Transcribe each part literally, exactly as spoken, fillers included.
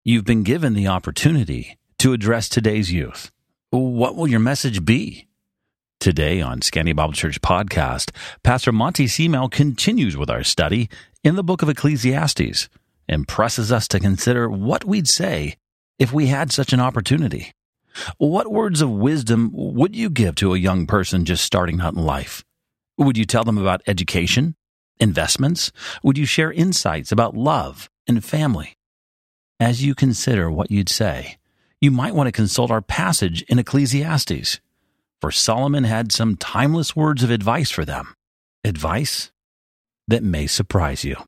You've been given the opportunity to address today's youth. What will your message be? Today on Scandia Bible Church Podcast, Pastor Monty Seamel continues with our study in the book of Ecclesiastes and presses us to consider what we'd say if we had such an opportunity. What words of wisdom would you give to a young person just starting out in life? Would you tell them about education, investments? Would you share insights about love and family? As you consider what you'd say, you might want to consult our passage in Ecclesiastes, for Solomon had some timeless words of advice for them, advice that may surprise you.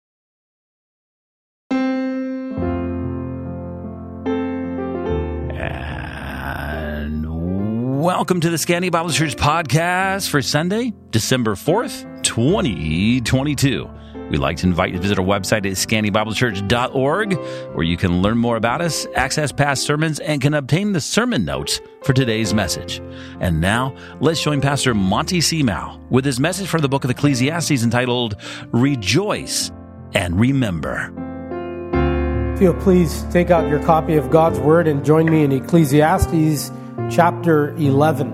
And welcome to the Scandia Bible Church Podcast for Sunday, December fourth, twenty twenty-two. We'd like to invite you to visit our website at scandia bible church dot org, where you can learn more about us, access past sermons, and can obtain the sermon notes for today's message. And now, let's join Pastor Monty Seamel with his message from the book of Ecclesiastes entitled, Rejoice and Remember. If you'll please take out your copy of God's Word and join me in Ecclesiastes chapter eleven.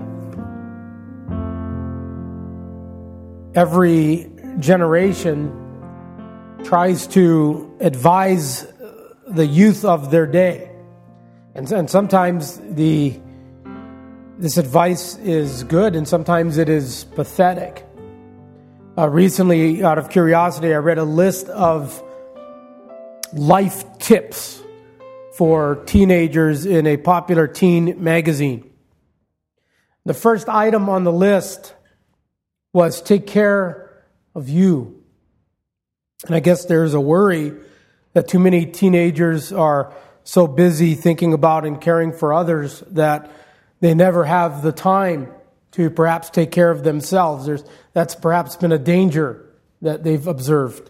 Every generation tries to advise the youth of their day. And, and sometimes the this advice is good and sometimes it is pathetic. Uh, recently, out of curiosity, I read a list of life tips for teenagers in a popular teen magazine. The first item on the list was take care of you. And I guess there's a worry that too many teenagers are so busy thinking about and caring for others that they never have the time to perhaps take care of themselves. There's, that's perhaps been a danger that they've observed.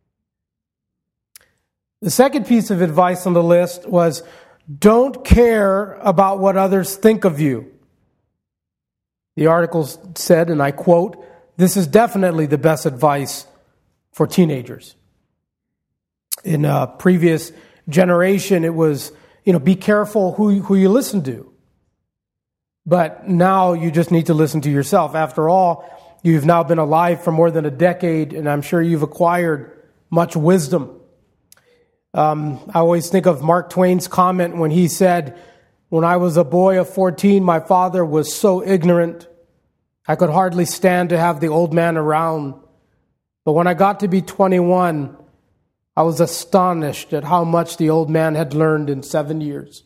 The second piece of advice on the list was don't care about what others think of you. The article said, and I quote, "This is definitely the best advice for teenagers." In a previous generation, it was, you know, be careful who, who you listen to. But now you just need to listen to yourself. After all, you've now been alive for more than a decade, and I'm sure you've acquired much wisdom. Um, I always think of Mark Twain's comment when he said, "When I was a boy of fourteen, my father was so ignorant, I could hardly stand to have the old man around. But when I got to be twenty-one, I was astonished at how much the old man had learned in seven years.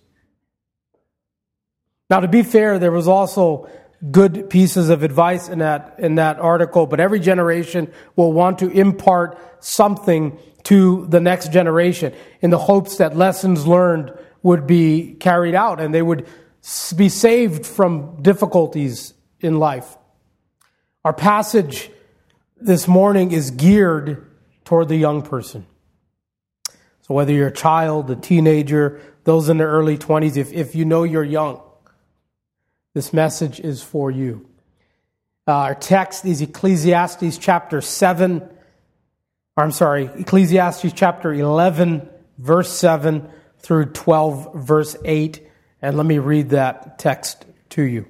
Now, to be fair, there was also good pieces of advice in that in that article, but every generation will want to impart something to the next generation in the hopes that lessons learned would be carried out and they would be saved from difficulties in life. Our passage this morning is geared toward the young person. So whether you're a child, a teenager, those in their early twenties, if, if you know you're young, this message is for you. Uh, our text is Ecclesiastes chapter seven, or I'm sorry, Ecclesiastes chapter eleven, verse seven through twelve, verse eight. And let me read that text to you.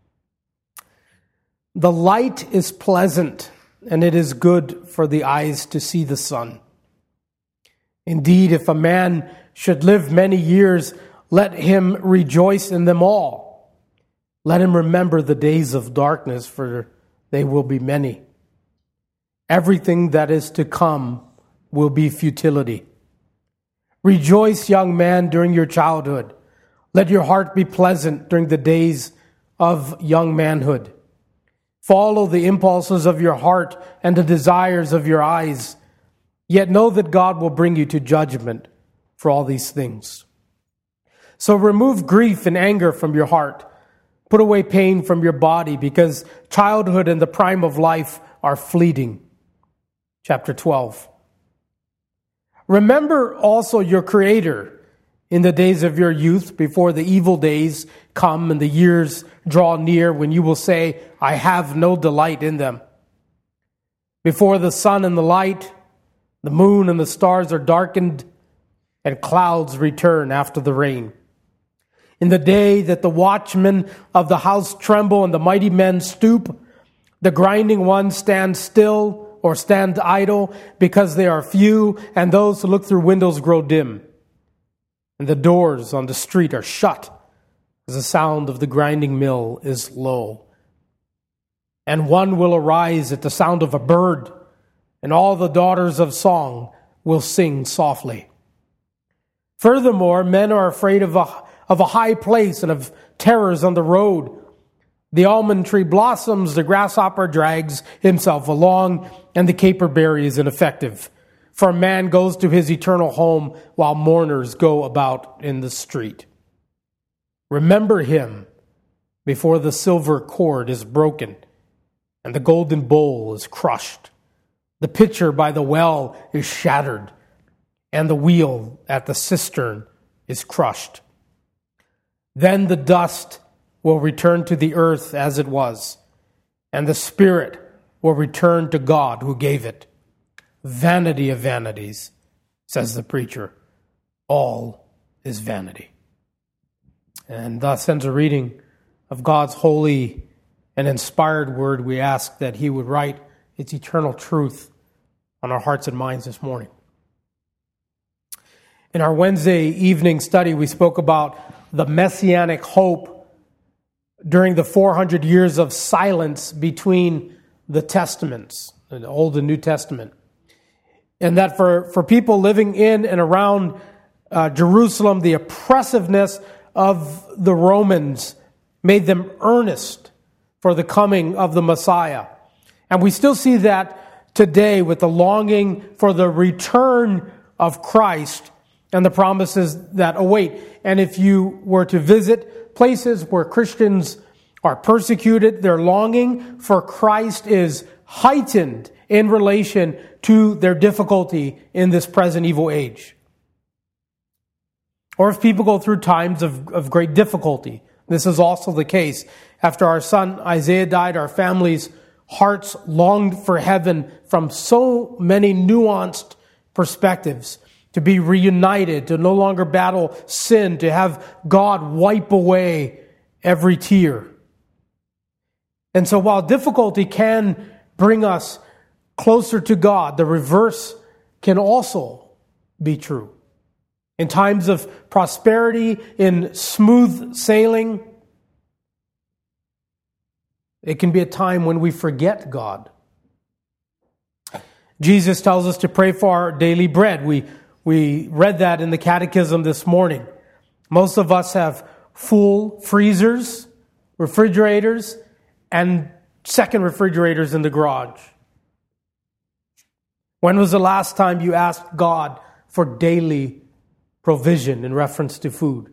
"The light is pleasant, and it is good for the eyes to see the sun. Indeed, if a man should live many years, let him rejoice in them all. Let him remember the days of darkness, for they will be many. Everything that is to come will be futility. Rejoice, young man, during your childhood. Let your heart be pleasant during the days of young manhood. Follow the impulses of your heart and the desires of your eyes. Yet know that God will bring you to judgment for all these things. So remove grief and anger from your heart. Put away pain from your body, because childhood and the prime of life are fleeting." Chapter twelve. "Remember also your Creator in the days of your youth, before the evil days come and the years draw near, when you will say, 'I have no delight in them.' Before the sun and the light, the moon and the stars are darkened, and clouds return after the rain. In the day that the watchmen of the house tremble and the mighty men stoop, the grinding ones stand still or stand idle because they are few, and those who look through windows grow dim. And the doors on the street are shut as the sound of the grinding mill is low. And one will arise at the sound of a bird, and all the daughters of song will sing softly. Furthermore, men are afraid of a, of a high place and of terrors on the road. The almond tree blossoms, the grasshopper drags himself along, and the caperberry is ineffective. For man goes to his eternal home while mourners go about in the street. Remember him before the silver cord is broken and the golden bowl is crushed. The pitcher by the well is shattered, and the wheel at the cistern is crushed. Then the dust will return to the earth as it was, and the spirit will return to God who gave it. Vanity of vanities, says the preacher. All is vanity. And thus ends a reading of God's holy and inspired word. We ask that he would write its eternal truth on our hearts and minds this morning. In our Wednesday evening study, we spoke about the messianic hope during the four hundred years of silence between the Testaments, the Old and New Testament. And that for, for people living in and around uh, Jerusalem, the oppressiveness of the Romans made them earnest for the coming of the Messiah. And we still see that today with the longing for the return of Christ and the promises that await. And if you were to visit places where Christians are persecuted, their longing for Christ is heightened in relation to their difficulty in this present evil age. Or if people go through times of, of great difficulty, this is also the case. After our son Isaiah died, our family's hearts longed for heaven from so many nuanced perspectives, to be reunited, to no longer battle sin, to have God wipe away every tear. And so while difficulty can bring us closer to God, the reverse can also be true. In times of prosperity, in smooth sailing, it can be a time when we forget God. Jesus tells us to pray for our daily bread. We, we read that in the catechism this morning. Most of us have full freezers, refrigerators, and second refrigerators in the garage. When was the last time you asked God for daily provision in reference to food?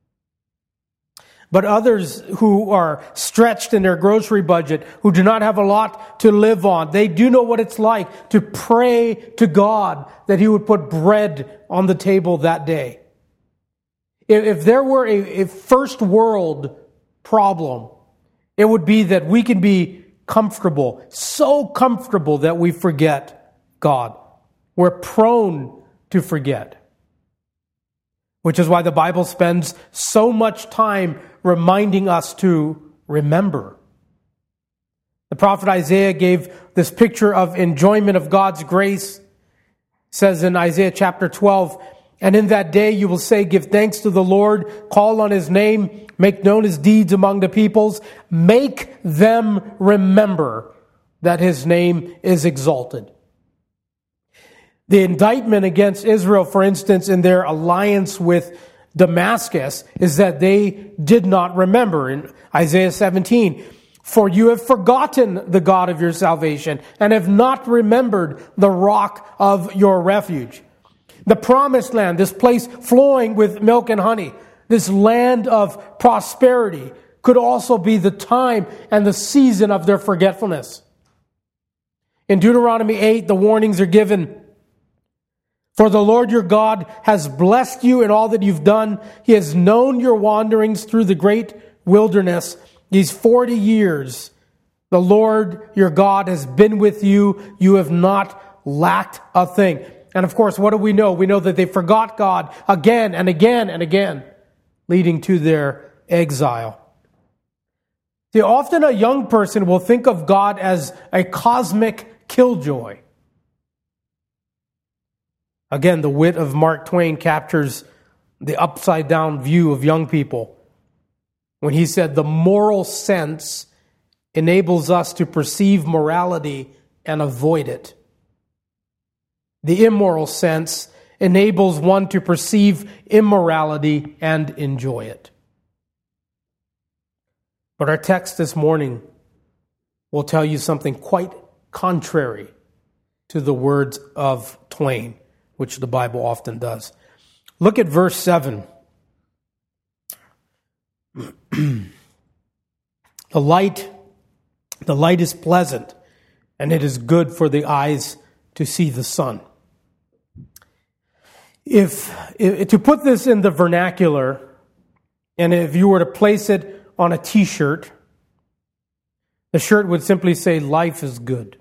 But others who are stretched in their grocery budget, who do not have a lot to live on, they do know what it's like to pray to God that he would put bread on the table that day. If there were a, a first world problem, it would be that we can be comfortable, so comfortable that we forget God. We're prone to forget. Which is why the Bible spends so much time reminding us to remember. The prophet Isaiah gave this picture of enjoyment of God's grace. It says in Isaiah chapter twelve, "And in that day you will say, give thanks to the Lord, call on his name, make known his deeds among the peoples, make them remember that his name is exalted." The indictment against Israel, for instance, in their alliance with Damascus, is that they did not remember. In Isaiah seventeen, "For you have forgotten the God of your salvation and have not remembered the rock of your refuge." The promised land, this place flowing with milk and honey, this land of prosperity, could also be the time and the season of their forgetfulness. In Deuteronomy eight, the warnings are given. "For the Lord your God has blessed you in all that you've done. He has known your wanderings through the great wilderness. These forty years, the Lord your God has been with you. You have not lacked a thing." And of course, what do we know? We know that they forgot God again and again and again, leading to their exile. See, often a young person will think of God as a cosmic killjoy. Again, the wit of Mark Twain captures the upside-down view of young people when he said, the moral sense enables us to perceive morality and avoid it. The immoral sense enables one to perceive immorality and enjoy it. But our text this morning will tell you something quite contrary to the words of Twain, which the Bible often does. Look at verse seven. The light, the light is pleasant, and it is good for the eyes to see the sun. If, if to put this in the vernacular, and if you were to place it on a t-shirt, the shirt would simply say, life is good.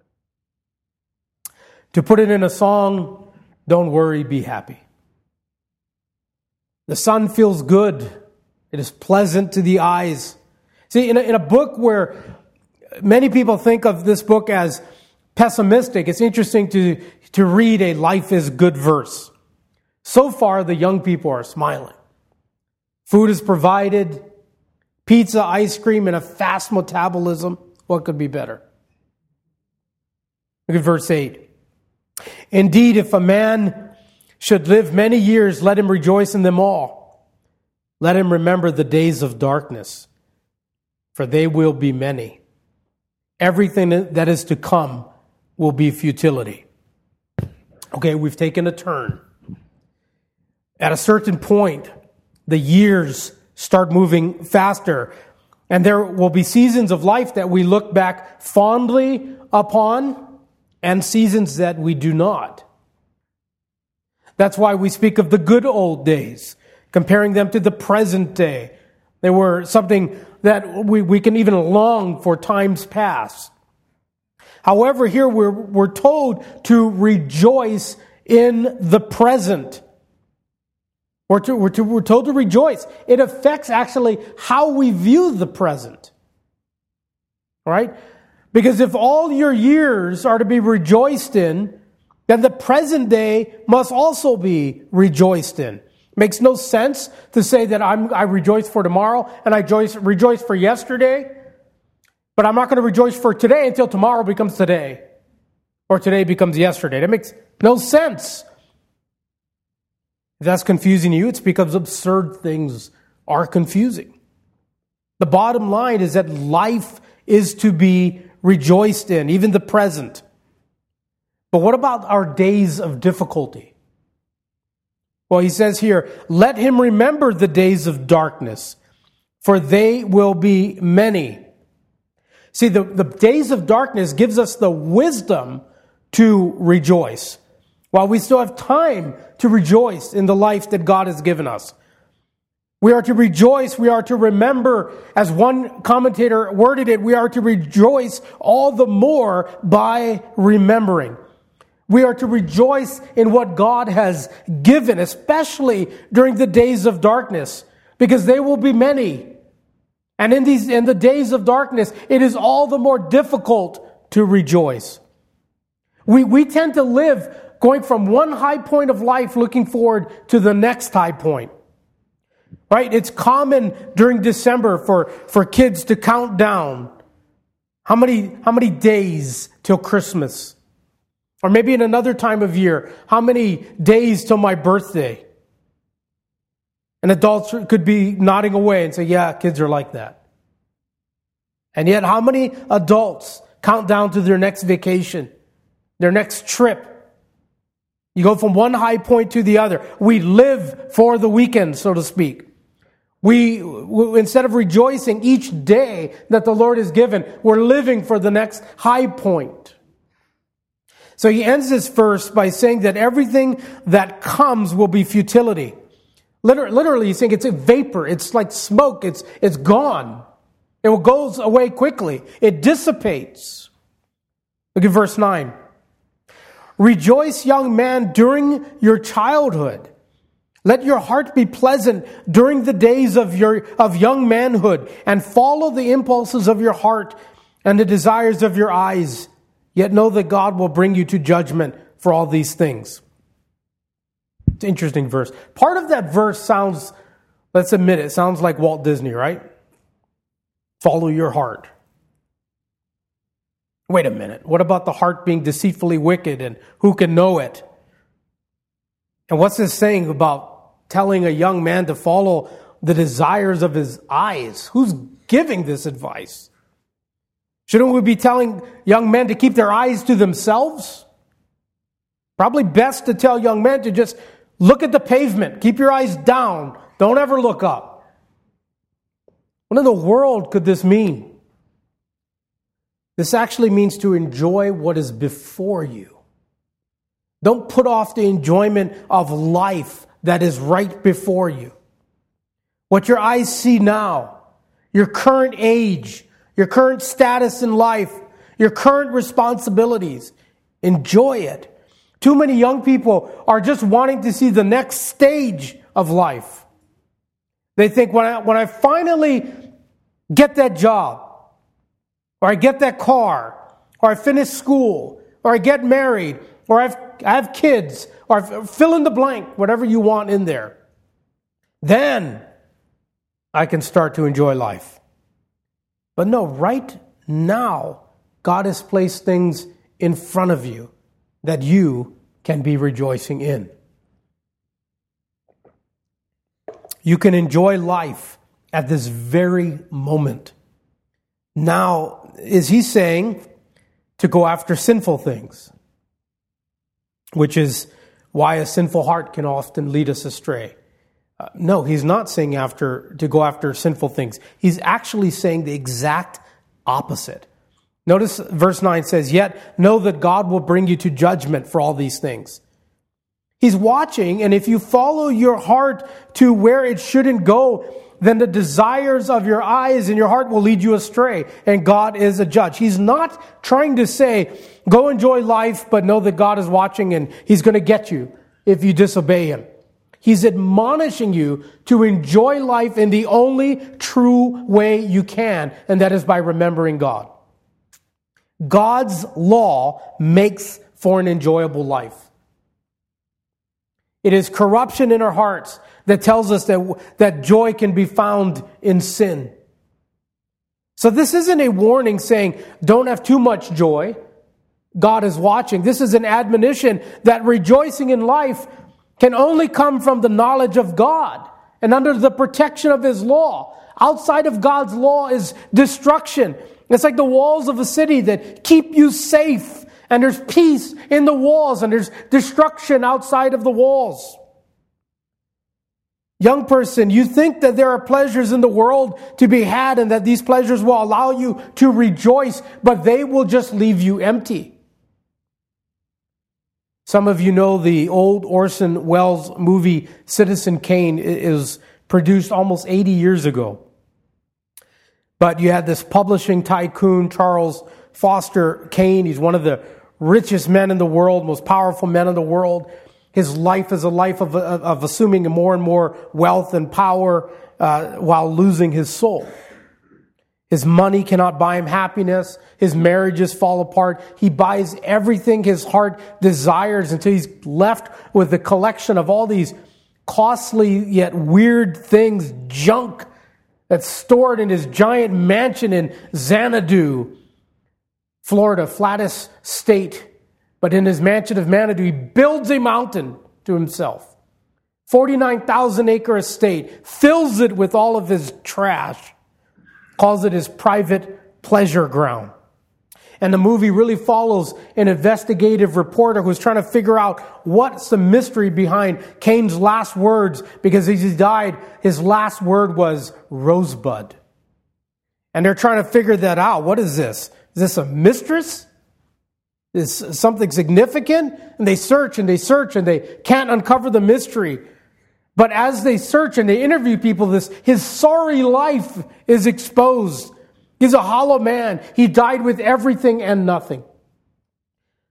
To put it in a song, don't worry, be happy. The sun feels good. It is pleasant to the eyes. See, in a, in a book where many people think of this book as pessimistic, it's interesting to, to read a life is good verse. So far, the young people are smiling. Food is provided, pizza, ice cream, and a fast metabolism. What could be better? Look at verse eight. Indeed, if a man should live many years, let him rejoice in them all. Let him remember the days of darkness, for they will be many. Everything that is to come will be futility. Okay, we've taken a turn. At a certain point, the years start moving faster, and there will be seasons of life that we look back fondly upon and seasons that we do not. That's why we speak of the good old days, comparing them to the present day. They were something that we, we can even long for times past. However, here we're, we're told to rejoice in the present. We're, to, we're, to, we're told to rejoice. It affects actually how we view the present. Right? Because if all your years are to be rejoiced in, then the present day must also be rejoiced in. Makes no sense to say that I'm, I rejoice for tomorrow and I rejoice, rejoice for yesterday, but I'm not going to rejoice for today until tomorrow becomes today, or today becomes yesterday. That makes no sense. If that's confusing you, it's because absurd things are confusing. The bottom line is that life is to be rejoiced in, even the present. But what about our days of difficulty? Well, he says here, let him remember the days of darkness, for they will be many. See, the, the days of darkness gives us the wisdom to rejoice, while we still have time to rejoice in the life that God has given us. We are to rejoice, we are to remember, as one commentator worded it, we are to rejoice all the more by remembering. We are to rejoice in what God has given, especially during the days of darkness, because they will be many. And in these, in the days of darkness, it is all the more difficult to rejoice. We, we tend to live going from one high point of life looking forward to the next high point. Right? It's common during December for, for kids to count down. How many, how many days till Christmas? Or maybe in another time of year, how many days till my birthday? And adults could be nodding away and say, yeah, kids are like that. And yet, how many adults count down to their next vacation, their next trip? You go from one high point to the other. We live for the weekend, so to speak. We, instead of rejoicing each day that the Lord has given, we're living for the next high point. So he ends this verse by saying that everything that comes will be futility. Literally, literally he's saying it's a vapor. It's like smoke. It's, it's gone. It goes away quickly. It dissipates. Look at verse nine. Rejoice, young man, during your childhood. Let your heart be pleasant during the days of your of young manhood, and follow the impulses of your heart and the desires of your eyes. Yet know that God will bring you to judgment for all these things. It's an interesting verse. Part of that verse sounds, let's admit it, sounds like Walt Disney, right? Follow your heart. Wait a minute. What about the heart being deceitfully wicked, and who can know it? And what's this saying about telling a young man to follow the desires of his eyes? Who's giving this advice? Shouldn't we be telling young men to keep their eyes to themselves? Probably best to tell young men to just look at the pavement. Keep your eyes down. Don't ever look up. What in the world could this mean? This actually means to enjoy what is before you. Don't put off the enjoyment of life that is right before you. What your eyes see now, your current age, your current status in life, your current responsibilities, enjoy it. Too many young people are just wanting to see the next stage of life. They think, when I, when I finally get that job, or I get that car, or I finish school, or I get married, or I've, I have kids, or I fill in the blank, whatever you want in there, then I can start to enjoy life. But no, right now, God has placed things in front of you that you can be rejoicing in. You can enjoy life at this very moment. Now, is he saying to go after sinful things? Which is why a sinful heart can often lead us astray. Uh, no, he's not saying after to go after sinful things. He's actually saying the exact opposite. Notice verse nine says, "Yet know that God will bring you to judgment for all these things." He's watching, and if you follow your heart to where it shouldn't go, then the desires of your eyes and your heart will lead you astray, and God is a judge. He's not trying to say, go enjoy life, but know that God is watching and He's going to get you if you disobey Him. He's admonishing you to enjoy life in the only true way you can, and that is by remembering God. God's law makes for an enjoyable life. It is corruption in our hearts that tells us that, that joy can be found in sin. So this isn't a warning saying, don't have too much joy. God is watching. This is an admonition that rejoicing in life can only come from the knowledge of God and under the protection of His law. Outside of God's law is destruction. It's like the walls of a city that keep you safe, and there's peace in the walls, and there's destruction outside of the walls. Young person, you think that there are pleasures in the world to be had and that these pleasures will allow you to rejoice, but they will just leave you empty. Some of you know the old Orson Welles movie Citizen Kane is produced almost eighty years ago. But you had this publishing tycoon, Charles Foster Kane. He's one of the richest men in the world, most powerful men in the world. His life is a life of, of, of assuming more and more wealth and power uh, while losing his soul. His money cannot buy him happiness. His marriages fall apart. He buys everything his heart desires until he's left with a collection of all these costly yet weird things, junk, that's stored in his giant mansion in Xanadu, Florida, flattest state. But in his mansion of Xanadu, he builds a mountain to himself. forty-nine thousand acre estate, fills it with all of his trash, calls it his private pleasure ground. And the movie really follows an investigative reporter who's trying to figure out what's the mystery behind Cain's last words, because as he died, his last word was rosebud. And they're trying to figure that out. What is this? Is this a mistress? Is something significant? And they search and they search and they can't uncover the mystery. But as they search and they interview people, this his sorry life is exposed. He's a hollow man. He died with everything and nothing.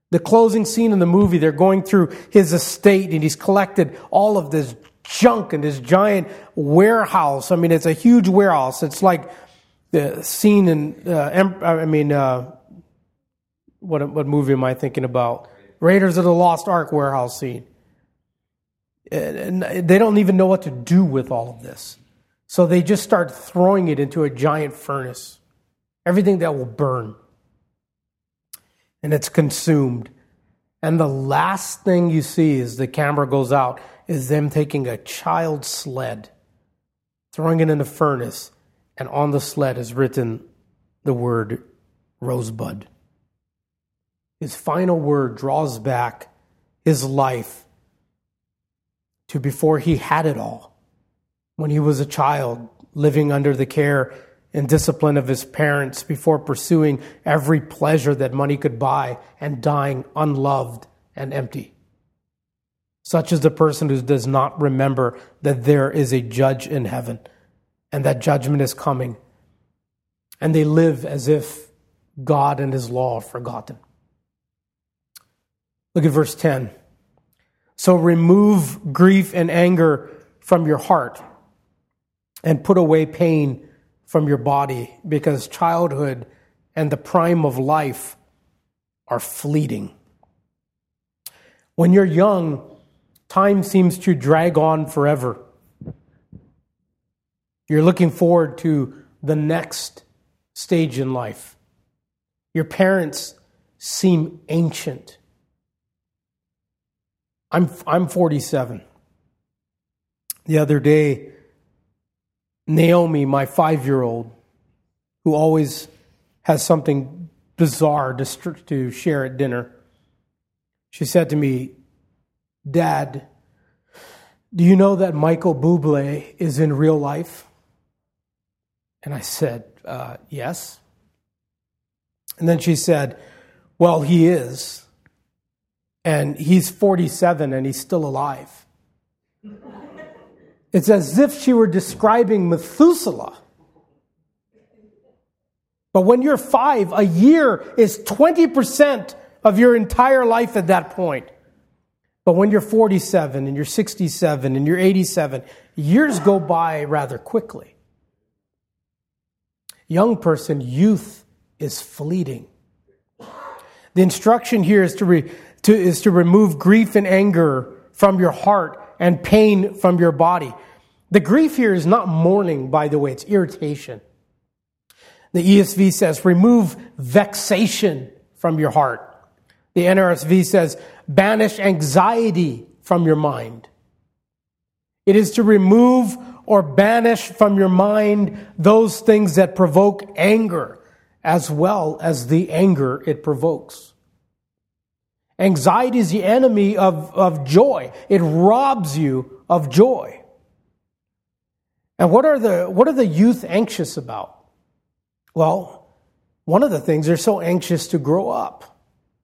The closing scene in the movie, they're going through his estate and he's collected all of this junk in this giant warehouse. I mean, it's a huge warehouse. It's like the scene in, uh, I mean, uh, what what movie am I thinking about? Raiders of the Lost Ark warehouse scene. And they don't even know what to do with all of this. So they just start throwing it into a giant furnace. Everything that will burn. And it's consumed. And the last thing you see as the camera goes out is them taking a child's sled, throwing it in the furnace, and on the sled is written the word Rosebud. His final word draws back his life to before he had it all, when he was a child living under the care and discipline of his parents, before pursuing every pleasure that money could buy and dying unloved and empty. Such is the person who does not remember that there is a judge in heaven and that judgment is coming. And they live as if God and his law are forgotten. Look at verse ten. So remove grief and anger from your heart and put away pain from your body, because childhood and the prime of life are fleeting. When you're young, time seems to drag on forever. You're looking forward to the next stage in life. Your parents seem ancient. I'm I'm forty-seven. The other day, Naomi, my five-year-old, who always has something bizarre to, to share at dinner, she said to me, "Dad, do you know that Michael Bublé is in real life?" And I said, uh, yes. And then she said, "Well, he is. And he's forty-seven and he's still alive." It's as if she were describing Methuselah. But when you're five, a year is twenty percent of your entire life at that point. But when you're forty-seven and you're sixty-seven and you're eighty-seven, years go by rather quickly. Young person, youth is fleeting. The instruction here is to, re, to, is to remove grief and anger from your heart and pain from your body. The grief here is not mourning, by the way, it's irritation. The E S V says, remove vexation from your heart. The N R S V says, banish anxiety from your mind. It is to remove or banish from your mind those things that provoke anger, as well as the anger it provokes. Anxiety is the enemy of, of joy. It robs you of joy. And what are the what are the youth anxious about? Well, one of the things, they're so anxious to grow up.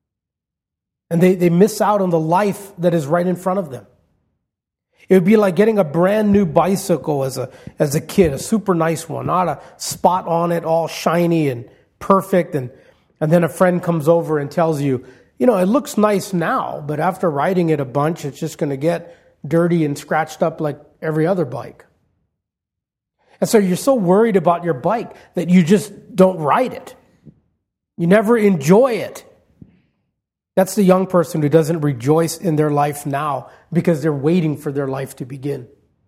And they, they miss out on the life that is right in front of them. It would be like getting a brand new bicycle as a as a kid, a super nice one, not a spot on it, all shiny and perfect. And, and then a friend comes over and tells you, you know, it looks nice now, but after riding it a bunch, it's just going to get dirty and scratched up like every other bike. And so you're so worried about your bike that you just don't ride it. You never enjoy it. That's the young person who doesn't rejoice in their life now because they're waiting for their life to begin.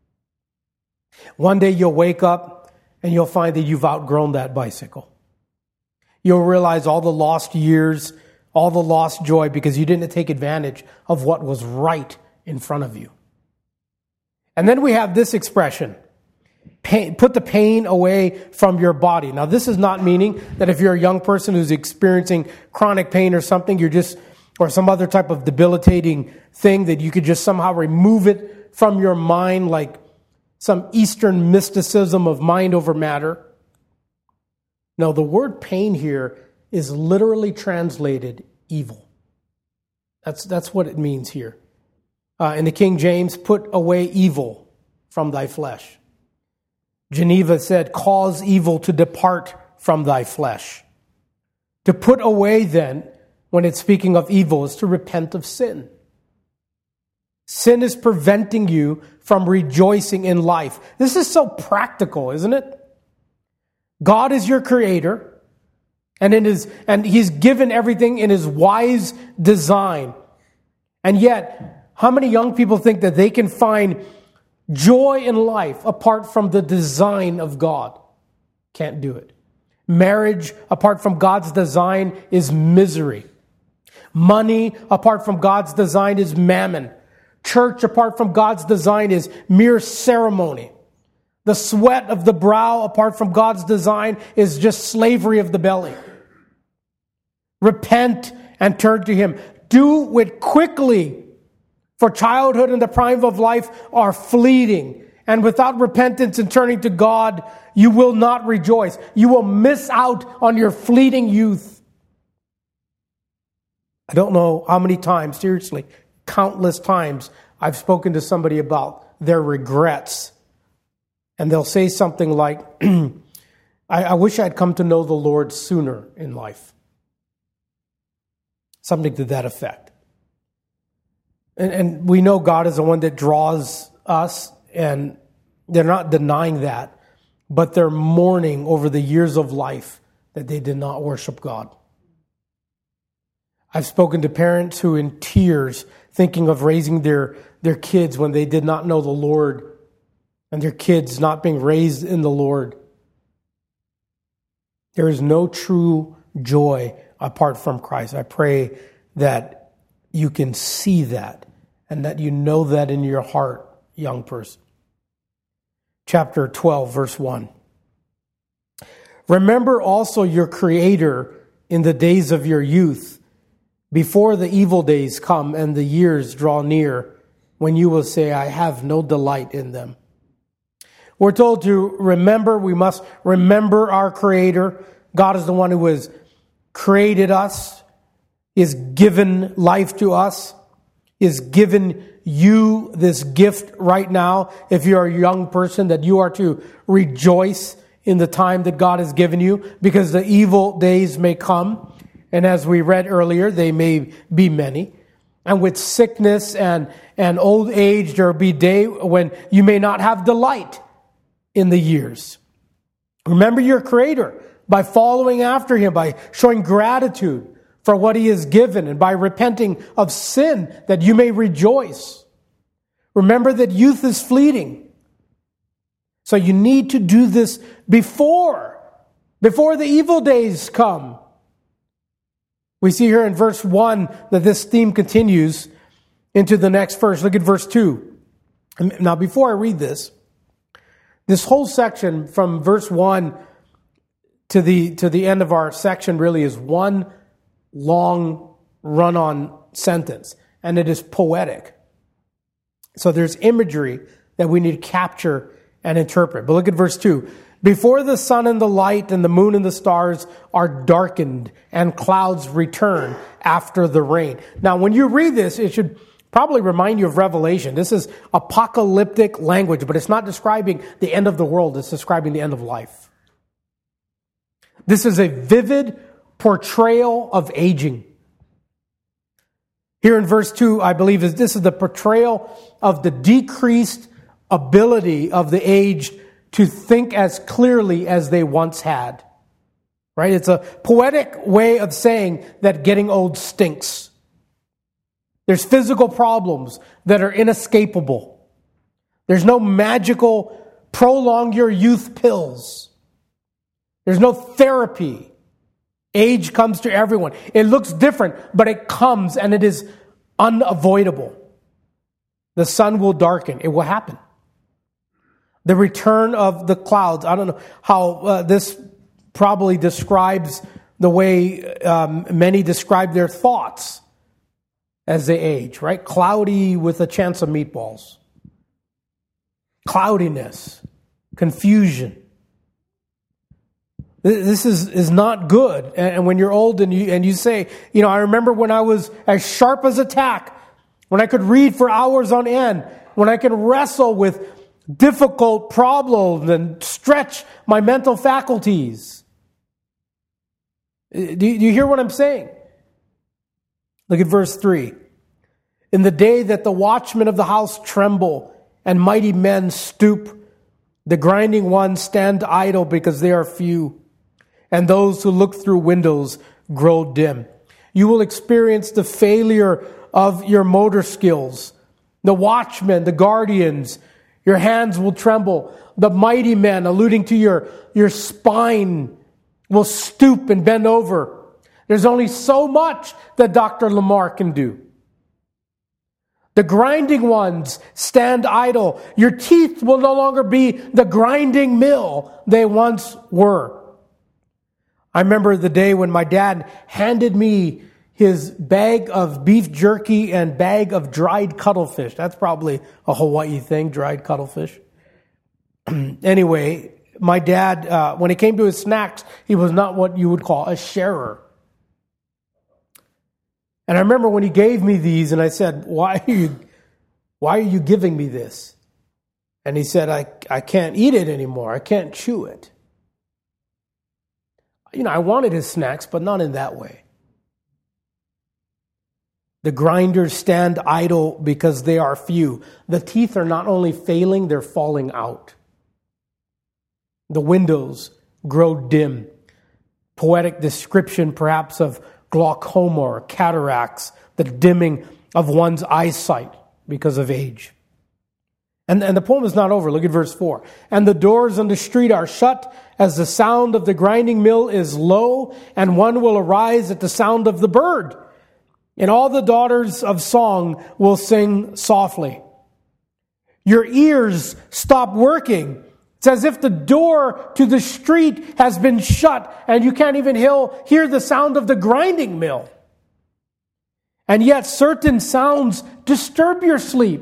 One day you'll wake up and you'll find that you've outgrown that bicycle. You'll realize all the lost years, all the lost joy because you didn't take advantage of what was right in front of you. And then we have this expression, pain, put the pain away from your body. Now, this is not meaning that if you're a young person who's experiencing chronic pain or something, you're just, or some other type of debilitating thing, that you could just somehow remove it from your mind like some Eastern mysticism of mind over matter. No, the word pain here is literally translated evil. That's, that's what it means here. Uh, in the King James, put away evil from thy flesh. Geneva said, cause evil to depart from thy flesh. To put away then, when it's speaking of evil is to repent of sin. Sin is preventing you from rejoicing in life. This is so practical, isn't it? God is your creator, and in his and he's given everything in his wise design. And yet, how many young people think that they can find joy in life apart from the design of God? Can't do it. Marriage apart from God's design is misery. Money apart from God's design is mammon. Church apart from God's design is mere ceremony. The sweat of the brow apart from God's design is just slavery of the belly. Repent and turn to him. Do it quickly, for childhood and the prime of life are fleeting. And without repentance and turning to God, you will not rejoice. You will miss out on your fleeting youth. I don't know how many times, seriously, countless times, I've spoken to somebody about their regrets. And they'll say something like, I, I wish I'd come to know the Lord sooner in life. Something to that effect. And, and we know God is the one that draws us, and they're not denying that, but they're mourning over the years of life that they did not worship God. I've spoken to parents who in tears thinking of raising their, their kids when they did not know the Lord, and their kids not being raised in the Lord. There is no true joy apart from Christ. I pray that you can see that and that you know that in your heart, young person. Chapter twelve, verse one. Remember also your Creator in the days of your youth, before the evil days come and the years draw near, when you will say, I have no delight in them. We're told to remember, we must remember our Creator. God is the one who has created us, is given life to us, is given you this gift right now. If you're a young person, that you are to rejoice in the time that God has given you, because the evil days may come. And as we read earlier, they may be many. And with sickness and, and old age, there will be a day when you may not have delight in the years. Remember your Creator by following after him, by showing gratitude for what he has given, and by repenting of sin that you may rejoice. Remember that youth is fleeting. So you need to do this before, before the evil days come. We see here in verse one that this theme continues into the next verse. Look at verse two. Now, before I read this, this whole section from verse one to the to the end of our section really is one long run-on sentence, and it is poetic. So there's imagery that we need to capture and interpret. But look at verse two. Before the sun and the light and the moon and the stars are darkened and clouds return after the rain. Now, when you read this, it should probably remind you of Revelation. This is apocalyptic language, but it's not describing the end of the world. It's describing the end of life. This is a vivid portrayal of aging. Here in verse two, I believe is this is the portrayal of the decreased ability of the aged to think as clearly as they once had. Right? It's a poetic way of saying that getting old stinks. There's physical problems that are inescapable. There's no magical prolong your youth pills. There's no therapy. Age comes to everyone. It looks different, but it comes and it is unavoidable. The sun will darken. It will happen. The return of the clouds. I don't know how uh, this probably describes the way um, many describe their thoughts as they age, right? Cloudy with a chance of meatballs. Cloudiness. Confusion. This is, is not good. And when you're old and you, and you say, you know, I remember when I was as sharp as a tack, when I could read for hours on end, when I could wrestle with difficult problems and stretch my mental faculties. Do you, do you hear what I'm saying? Look at verse three. In the day that the watchmen of the house tremble and mighty men stoop, the grinding ones stand idle because they are few, and those who look through windows grow dim. You will experience the failure of your motor skills. The watchmen, the guardians, your hands will tremble. The mighty men, alluding to your, your spine, will stoop and bend over. There's only so much that Doctor Lamar can do. The grinding ones stand idle. Your teeth will no longer be the grinding mill they once were. I remember the day when my dad handed me his bag of beef jerky and bag of dried cuttlefish. That's probably a Hawaii thing, dried cuttlefish. Anyway, my dad, uh, when it came to his snacks, he was not what you would call a sharer. And I remember when he gave me these, and I said, why are you, why are you giving me this? And he said, I, I can't eat it anymore. I can't chew it. You know, I wanted his snacks, but not in that way. The grinders stand idle because they are few. The teeth are not only failing, they're falling out. The windows grow dim. Poetic description, perhaps, of glaucoma or cataracts, the dimming of one's eyesight because of age. And, and the poem is not over. Look at verse four. And the doors on the street are shut as the sound of the grinding mill is low, and one will arise at the sound of the bird. And all the daughters of song will sing softly. Your ears stop working. It's as if the door to the street has been shut and you can't even hear the sound of the grinding mill. And yet certain sounds disturb your sleep.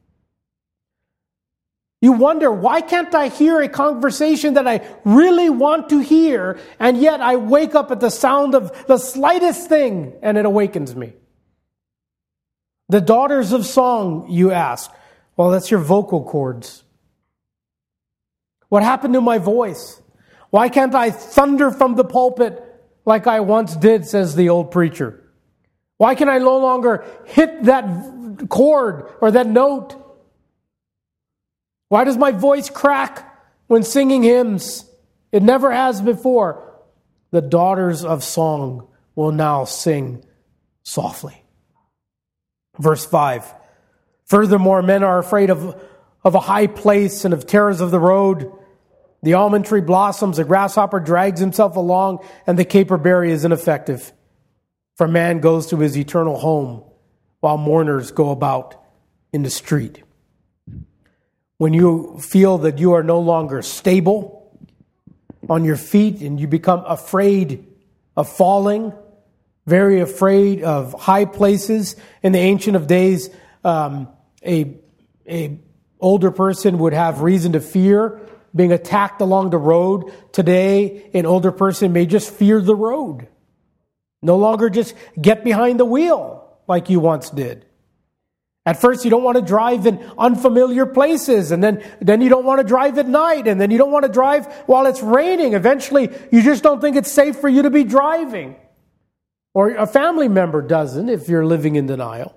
You wonder, why can't I hear a conversation that I really want to hear, and yet I wake up at the sound of the slightest thing and it awakens me? The daughters of song, you ask. Well, that's your vocal cords. What happened to my voice? Why can't I thunder from the pulpit like I once did, says the old preacher? Why can I no longer hit that chord or that note? Why does my voice crack when singing hymns? It never has before. The daughters of song will now sing softly. Verse five. Furthermore, men are afraid of, of a high place and of terrors of the road. The almond tree blossoms, the grasshopper drags himself along, and the caper berry is ineffective. For man goes to his eternal home, while mourners go about in the street. When you feel that you are no longer stable on your feet and you become afraid of falling, very afraid of high places. In the Ancient of Days, um, a, a older person would have reason to fear being attacked along the road. Today, an older person may just fear the road. No longer just get behind the wheel like you once did. At first, you don't want to drive in unfamiliar places, and then, then you don't want to drive at night, and then you don't want to drive while it's raining. Eventually, you just don't think it's safe for you to be driving. Or a family member doesn't if you're living in denial.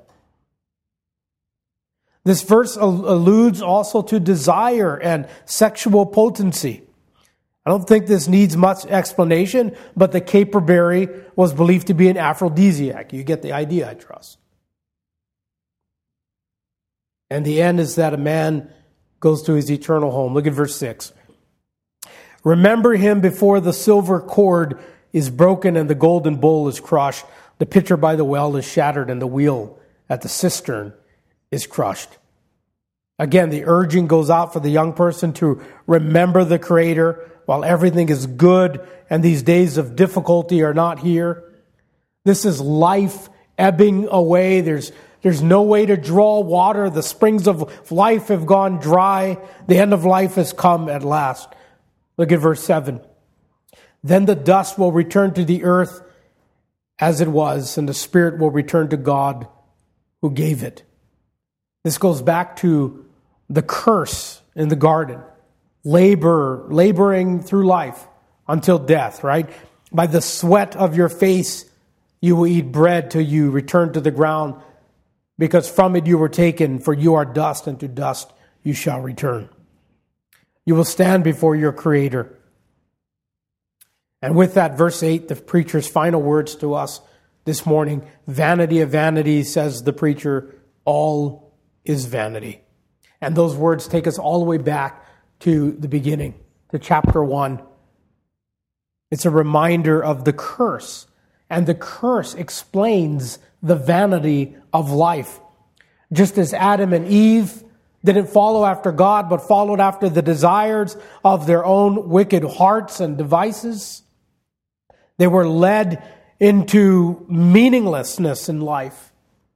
This verse alludes also to desire and sexual potency. I don't think this needs much explanation, but the caper berry was believed to be an aphrodisiac. You get the idea, I trust. And the end is that a man goes to his eternal home. Look at verse six. Remember him before the silver cord is broken and the golden bowl is crushed. The pitcher by the well is shattered and the wheel at the cistern is crushed. Again, the urging goes out for the young person to remember the Creator while everything is good and these days of difficulty are not here. This is life ebbing away. There's There's no way to draw water. The springs of life have gone dry. The end of life has come at last. Look at verse seven. Then the dust will return to the earth as it was, and the spirit will return to God who gave it. This goes back to the curse in the garden. Labor, laboring through life until death, right? By the sweat of your face You will eat bread till you return to the ground, because from it you were taken, for you are dust, and to dust you shall return. You will stand before your Creator. And with that, verse eight, the preacher's final words to us this morning: vanity of vanity, says the preacher, all is vanity. And those words take us all the way back to the beginning, to chapter one. It's a reminder of the curse. And the curse explains the vanity of life. Just as Adam and Eve didn't follow after God, but followed after the desires of their own wicked hearts and devices, they were led into meaninglessness in life.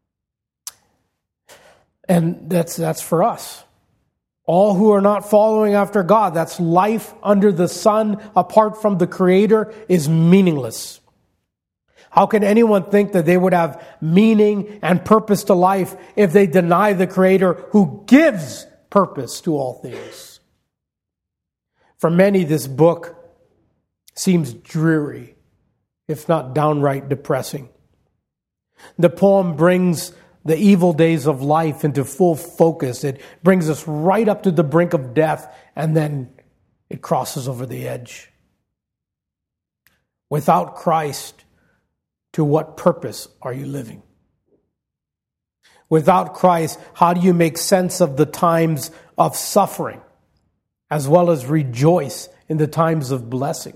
And that's that's for us. All who are not following after God, that's life under the sun, apart from the Creator, is meaningless. How can anyone think that they would have meaning and purpose to life if they deny the Creator who gives purpose to all things? For many, this book seems dreary, if not downright depressing. The poem brings the evil days of life into full focus. It brings us right up to the brink of death, and then it crosses over the edge. Without Christ, to what purpose are you living? Without Christ, how do you make sense of the times of suffering, as well as rejoice in the times of blessing?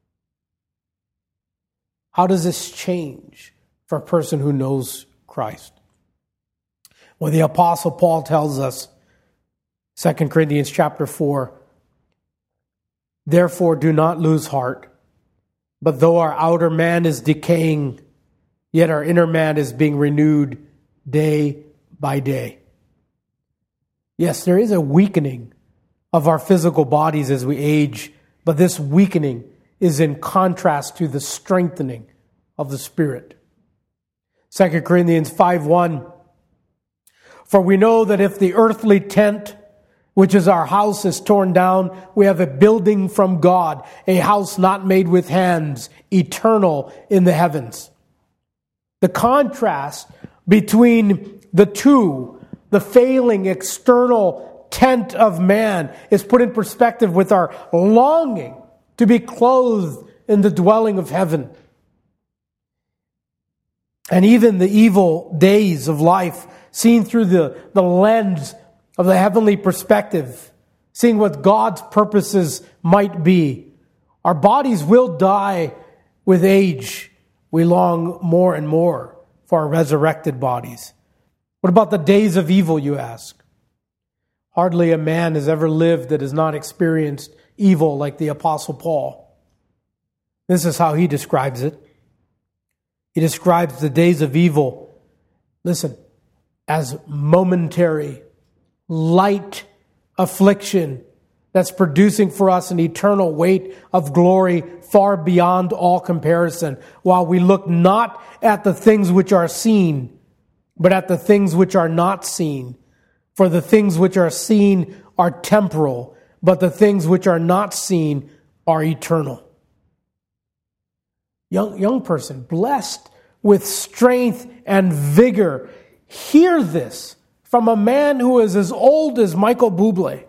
How does this change for a person who knows Christ? Well, the Apostle Paul tells us, Second Corinthians chapter four, therefore do not lose heart, but though our outer man is decaying, yet our inner man is being renewed day by day. Yes, there is a weakening of our physical bodies as we age, but this weakening is in contrast to the strengthening of the Spirit. Second Corinthians five one, for we know that if the earthly tent, which is our house, is torn down, we have a building from God, a house not made with hands, eternal in the heavens. The contrast between the two, the failing external tent of man, is put in perspective with our longing to be clothed in the dwelling of heaven. And even the evil days of life, seen through the, the lens of the heavenly perspective, seeing what God's purposes might be. Our bodies will die with age. We long more and more for our resurrected bodies. What about the days of evil, you ask? Hardly a man has ever lived that has not experienced evil like the Apostle Paul. This is how he describes it. He describes the days of evil, listen, as momentary, light affliction that's producing for us an eternal weight of glory far beyond all comparison, while we look not at the things which are seen, but at the things which are not seen. For the things which are seen are temporal, but the things which are not seen are eternal. Young, young person, blessed with strength and vigor, hear this from a man who is as old as Michael Bublé.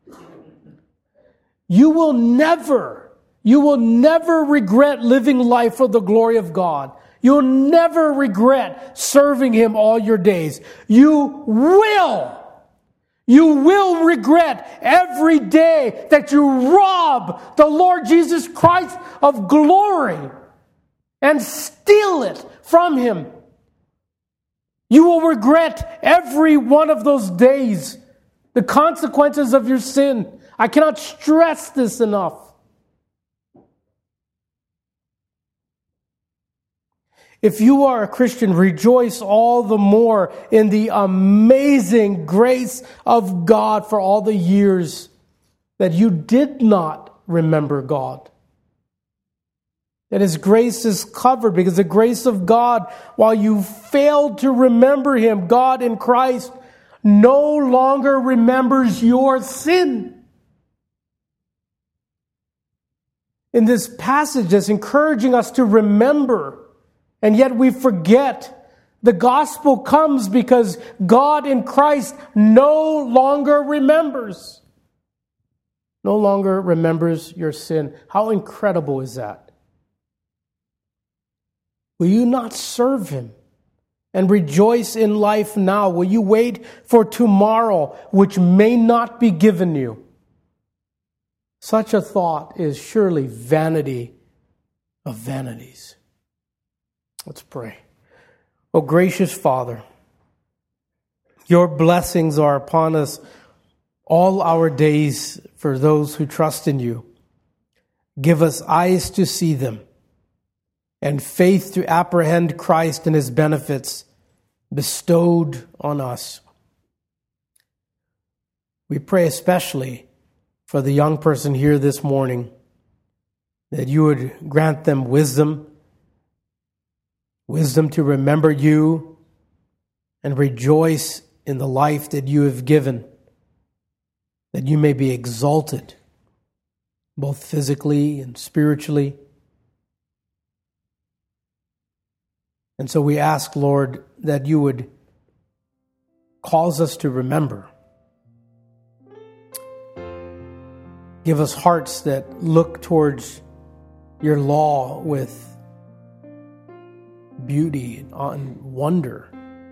You will never, you will never regret living life for the glory of God. You'll never regret serving Him all your days. You will, you will regret every day that you rob the Lord Jesus Christ of glory and steal it from Him. You will regret every one of those days, the consequences of your sin. I cannot stress this enough. If you are a Christian, rejoice all the more in the amazing grace of God for all the years that you did not remember God. That His grace is covered, because the grace of God, while you failed to remember Him, God in Christ no longer remembers your sin. In this passage, it's encouraging us to remember And yet we forget the gospel comes because God in Christ no longer remembers. No longer remembers your sin. How incredible is that? Will you not serve him and rejoice in life now? Will you wait for tomorrow, which may not be given you? Such a thought is surely vanity of vanities. Let's pray. Oh, gracious Father, your blessings are upon us all our days for those who trust in you. Give us eyes to see them and faith to apprehend Christ and his benefits bestowed on us. We pray especially for the young person here this morning, that you would grant them wisdom, wisdom to remember you and rejoice in the life that you have given, that you may be exalted, both physically and spiritually. And so we ask, Lord, that you would cause us to remember. Give us hearts that look towards your law with beauty and wonder.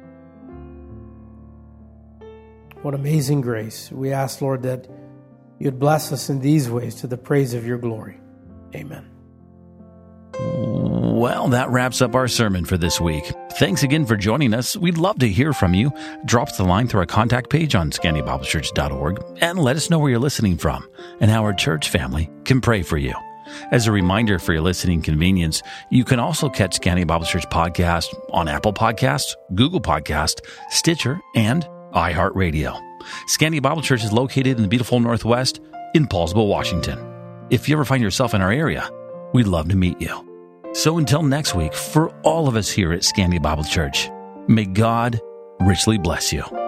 What amazing grace. We ask, Lord, that you'd bless us in these ways to the praise of your glory. Amen. Well, that wraps up our sermon for this week. Thanks again for joining us. We'd love to hear from you. Drop us the line through our contact page on scandia bible church dot org and let us know where you're listening from and how our church family can pray for you. As a reminder for your listening convenience, you can also catch Scandia Bible Church podcast on Apple Podcasts, Google Podcasts, Stitcher, and iHeartRadio. Scandia Bible Church is located in the beautiful Northwest in Paulsville, Washington. If you ever find yourself in our area, we'd love to meet you. So until next week, for all of us here at Scandia Bible Church, may God richly bless you.